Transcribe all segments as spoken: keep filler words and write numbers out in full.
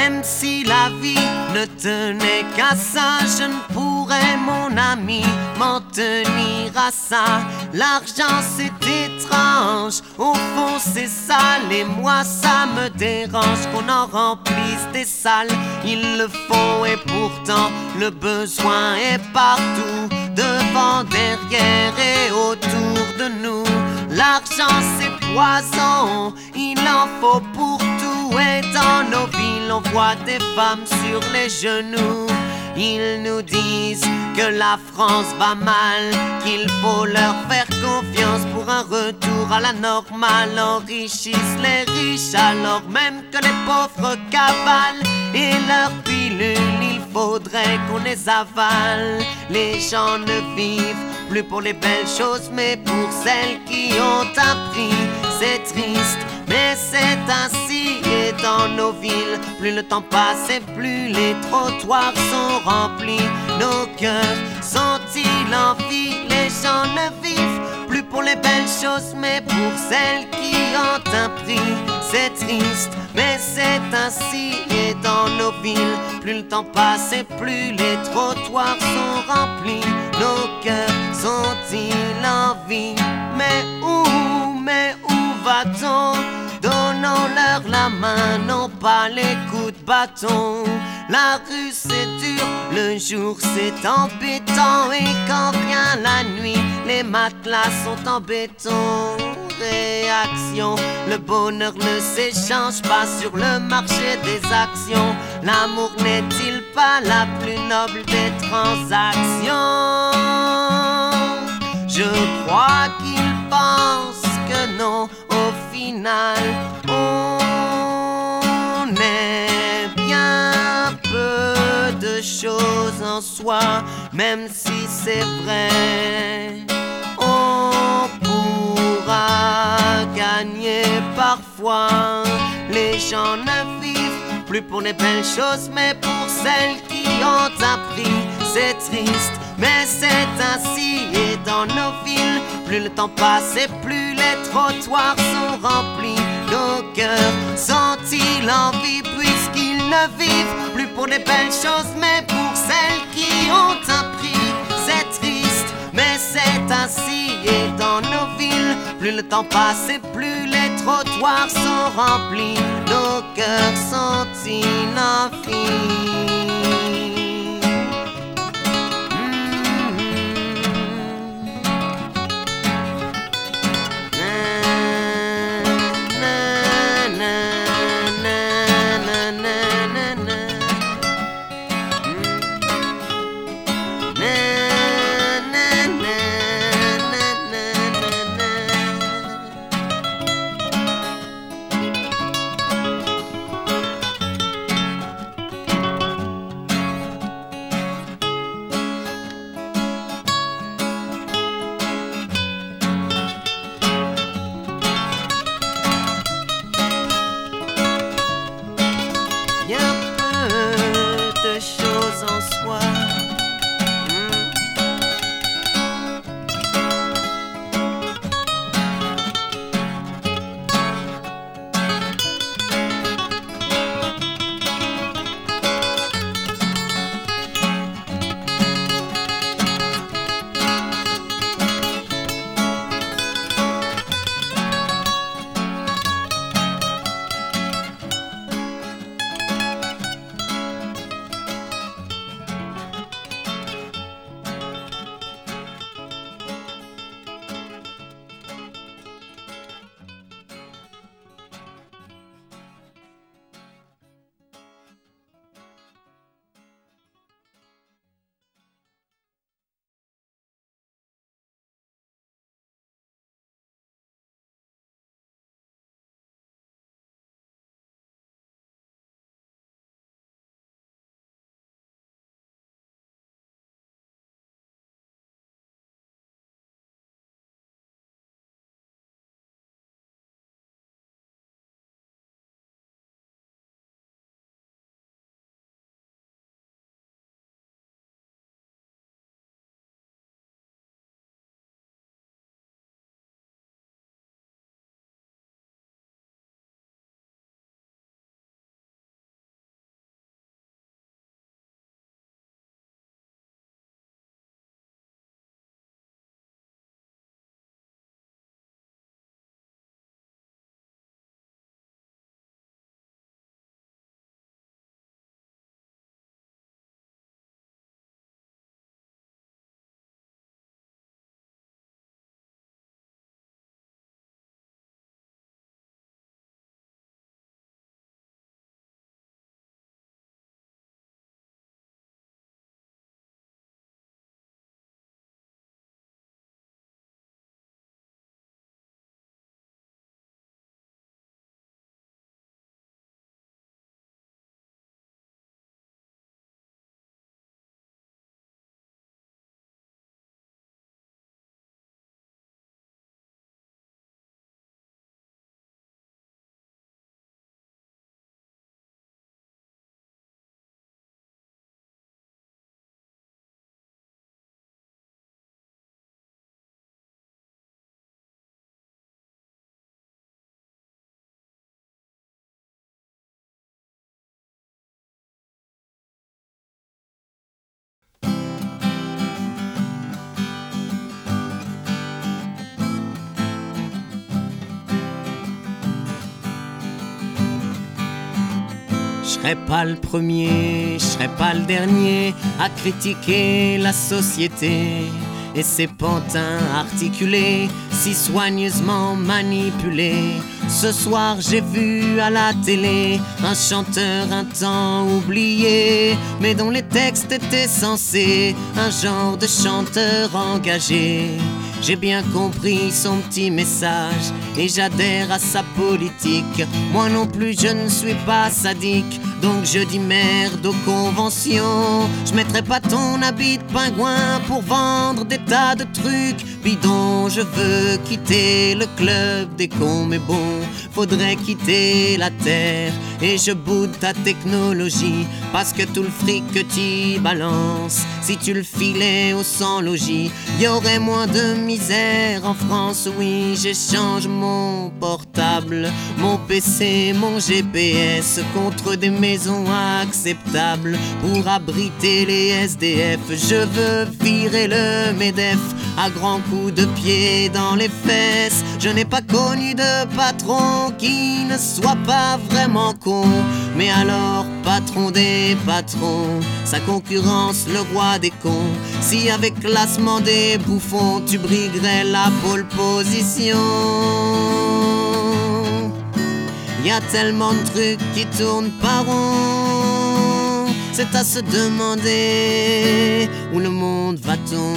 Même si la vie ne tenait qu'à ça, je ne pourrais, mon ami, m'en tenir à ça. L'argent c'est étrange, au fond c'est sale, et moi ça me dérange qu'on en remplisse des salles. Il le faut et pourtant le besoin est partout, devant, derrière et autour de nous. L'argent c'est poison, il en faut pour tout, et dans nos villes on voit des femmes sur les genoux. Ils nous disent que la France va mal, qu'il faut leur faire confiance pour un retour à la normale. Enrichissent les riches alors même que les pauvres cavalent, et leurs pilules il faudrait qu'on les avale. Les gens ne vivent plus pour les belles choses mais pour celles qui ont un prix. C'est triste mais c'est ainsi, et dans nos villes plus le temps passe et plus les trottoirs sont remplis. Nos cœurs sont-ils en vie? Les gens ne vivent plus pour les belles choses mais pour celles qui ont un prix. C'est triste mais c'est ainsi, et dans nos villes plus le temps passe et plus les trottoirs sont remplis. Nos cœurs sont-ils en vie? Mais où, mais où va-t-on? Donnons-leur la main, non pas les coups de bâton. La rue c'est dur, le jour c'est embêtant, et quand vient la nuit, les matelas sont en béton. Réaction, le bonheur ne s'échange pas sur le marché des actions. L'amour n'est-il pas la plus noble des transactions? Je crois qu'ils pensent que non, au final on est bien peu de choses en soi. Même si c'est vrai, on pourra gagner parfois. Les gens ne vivent plus pour les belles choses mais pour celles qui ont un prix. C'est triste mais c'est ainsi, et dans nos villes plus le temps passe et plus les trottoirs sont remplis. Nos cœurs sont-ils en vie puisqu'ils ne vivent plus pour les belles choses mais pour celles qui ont un prix. C'est triste mais c'est ainsi, et dans nos villes plus le temps passe et plus les trottoirs sont remplis. Nos cœurs sont-ils en vie? Je serai pas le premier, je serai pas le dernier à critiquer la société et ses pantins articulés, si soigneusement manipulés. Ce soir j'ai vu à la télé un chanteur un temps oublié, mais dont les textes étaient censés un genre de chanteur engagé. J'ai bien compris son petit message et j'adhère à sa politique. Moi non plus je ne suis pas sadique, donc je dis merde aux conventions. Je mettrai pas ton habit de pingouin pour vendre des tas de trucs bidons. Je veux quitter le club des cons, mais bon, faudrait quitter la terre. Et je boude ta technologie, parce que tout le fric que tu balances, si tu le filais au sans-logis, y aurait moins de misère en France. Oui, j'échange mon portable, mon P C, mon G P S contre des maisons acceptables pour abriter les S D F. Je veux virer le MEDEF à grands coups de pied dans les fesses. Je n'ai pas connu de patron qui ne soit pas vraiment con. Mais alors, patron des patrons, sa concurrence, le roi des cons. Si avec classement des bouffons, tu briguerais la pole position. Y a tellement de trucs qui tournent par rond, c'est à se demander où le monde va-t-on.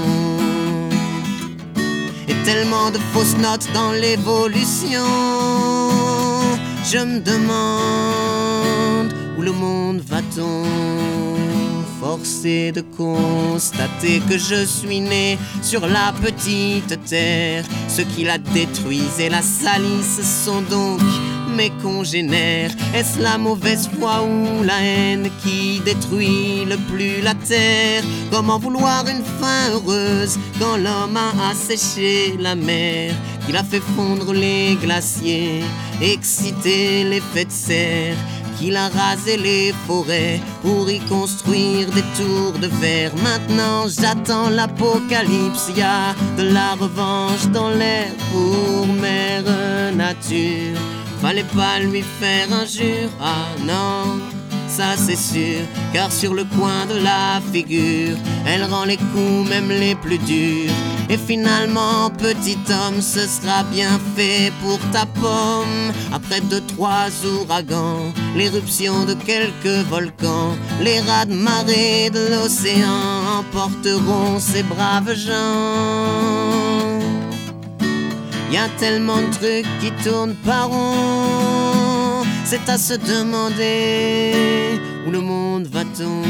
Et tellement de fausses notes dans l'évolution, je me demande où le monde va-t-on. Forcé de constater que je suis né sur la petite terre. Ceux qui la détruisent et la salissent sont donc mes congénères. Est-ce la mauvaise foi ou la haine qui détruit le plus la terre? Comment vouloir une fin heureuse quand l'homme a asséché la mer, qu'il a fait fondre les glaciers, excité l'effet de serre, qu'il a rasé les forêts pour y construire des tours de verre. Maintenant j'attends l'apocalypse, y a de la revanche dans l'air pour mère nature. Fallait pas lui faire injure, ah non, ça c'est sûr, car sur le coin de la figure, elle rend les coups même les plus durs. Et finalement, petit homme, ce sera bien fait pour ta pomme. Après deux, trois ouragans, l'éruption de quelques volcans, les raz de marée de l'océan emporteront ces braves gens. Y a tellement de trucs qui tournent par rond, c'est à se demander où le monde va-t-on.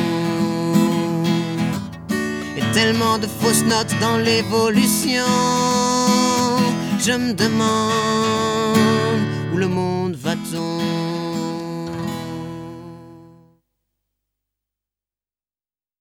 Et tellement de fausses notes dans l'évolution, je me demande où le monde va-t-on.